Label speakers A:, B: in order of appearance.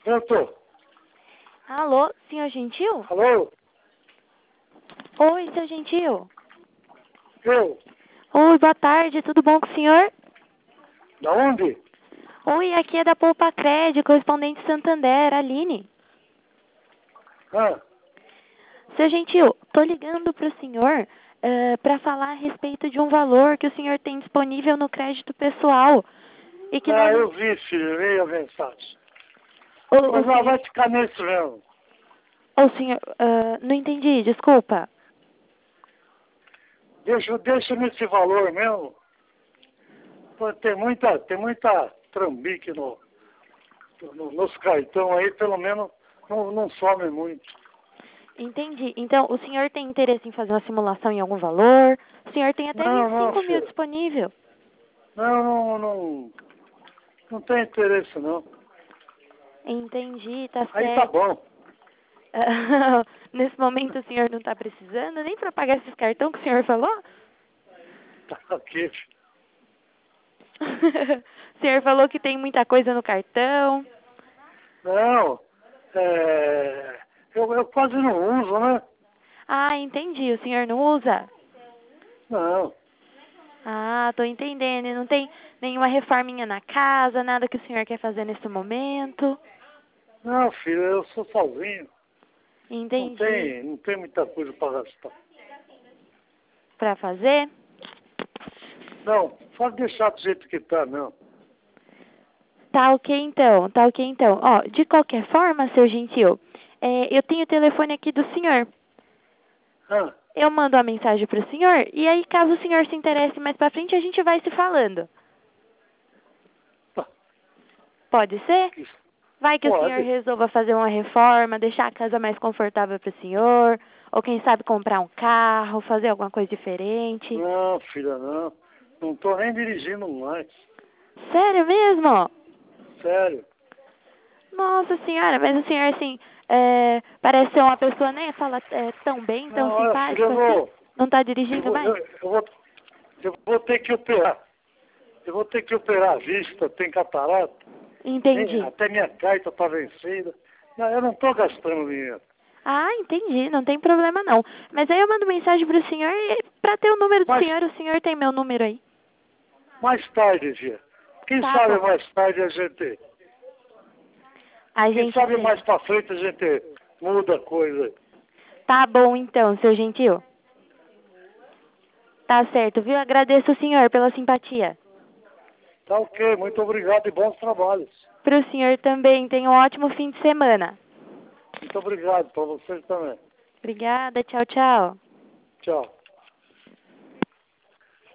A: Eu tô.
B: Alô, senhor Gentil?
A: Alô?
B: Oi, seu Gentil.
A: Eu?
B: Oi, boa tarde, tudo bom com o senhor?
A: Da onde?
B: Oi, aqui é da Poupa Cred, correspondente Santander, Aline.
A: Ah,
B: Seu Gentil, tô ligando pro senhor para falar a respeito de um valor que o senhor tem disponível no crédito pessoal. E que nós...
A: eu vi, filho, eu vi a mensagem.
B: O
A: Mas lá
B: senhor...
A: vai ficar nesse mesmo.
B: O senhor... não entendi, desculpa.
A: Deixa nesse valor mesmo. Pô, tem muita trambique nos cartão aí, pelo menos não some muito.
B: Entendi. Então, o senhor tem interesse em fazer uma simulação em algum valor? O senhor tem até
A: Não, não,
B: 25 mil
A: filho.
B: disponível.
A: Não tem interesse não.
B: Entendi, tá
A: Aí tá
B: certo.
A: bom.
B: Nesse momento o senhor não está precisando nem para pagar esses cartão que o senhor falou?
A: Tá aqui, filho.
B: O senhor falou que tem muita coisa no cartão.
A: Não, eu quase não uso, né?
B: Ah, entendi. O senhor não usa?
A: Não.
B: Ah, tô entendendo. E não tem nenhuma reforminha na casa, nada que o senhor quer fazer nesse momento?
A: Não, filho, eu sou sozinho.
B: Entendi.
A: Não tem muita coisa para gastar.
B: Para fazer?
A: Não, pode deixar do jeito que tá, não.
B: Tá ok então, tá ok então. Ó, de qualquer forma, seu Gentil, eu tenho o telefone aqui do senhor.
A: Ah,
B: Eu mando a mensagem pro senhor e aí, caso o senhor se interesse mais pra frente, a gente vai se falando.
A: tá.
B: Pode ser? Vai que o senhor
A: Pode.
B: resolva fazer uma reforma, deixar a casa mais confortável pro senhor, ou quem sabe comprar um carro, fazer alguma coisa diferente.
A: Não, filha, não. Não tô nem dirigindo mais.
B: Sério mesmo?
A: Sério.
B: Nossa senhora, mas o senhor, assim, parece ser uma pessoa, né? Fala tão bem,
A: Não,
B: tão
A: olha, filha,
B: simpático assim. Não tá
A: eu
B: dirigindo
A: vou,
B: mais?
A: eu, eu vou ter que operar. Eu vou ter que operar a vista, tem catarata.
B: Entendi.
A: Até minha gaita tá vencida. Não, eu não tô gastando dinheiro.
B: Ah, entendi, não tem problema não. Mas aí eu mando mensagem pro senhor e pra ter o número do
A: Mas
B: senhor, o senhor tem meu número aí.
A: mais tarde, filha. Quem
B: Tá
A: sabe
B: bom.
A: mais tarde a gente...
B: A
A: Quem
B: gente
A: sabe
B: vê.
A: mais pra frente a gente muda a coisa.
B: Tá bom então, seu Gentil. Tá certo, viu? Agradeço o senhor pela simpatia.
A: Tá ok, muito obrigado e bons trabalhos.
B: Pro senhor também, tenha um ótimo fim de semana.
A: Muito obrigado para vocês também.
B: Obrigada, tchau, tchau.
A: Tchau.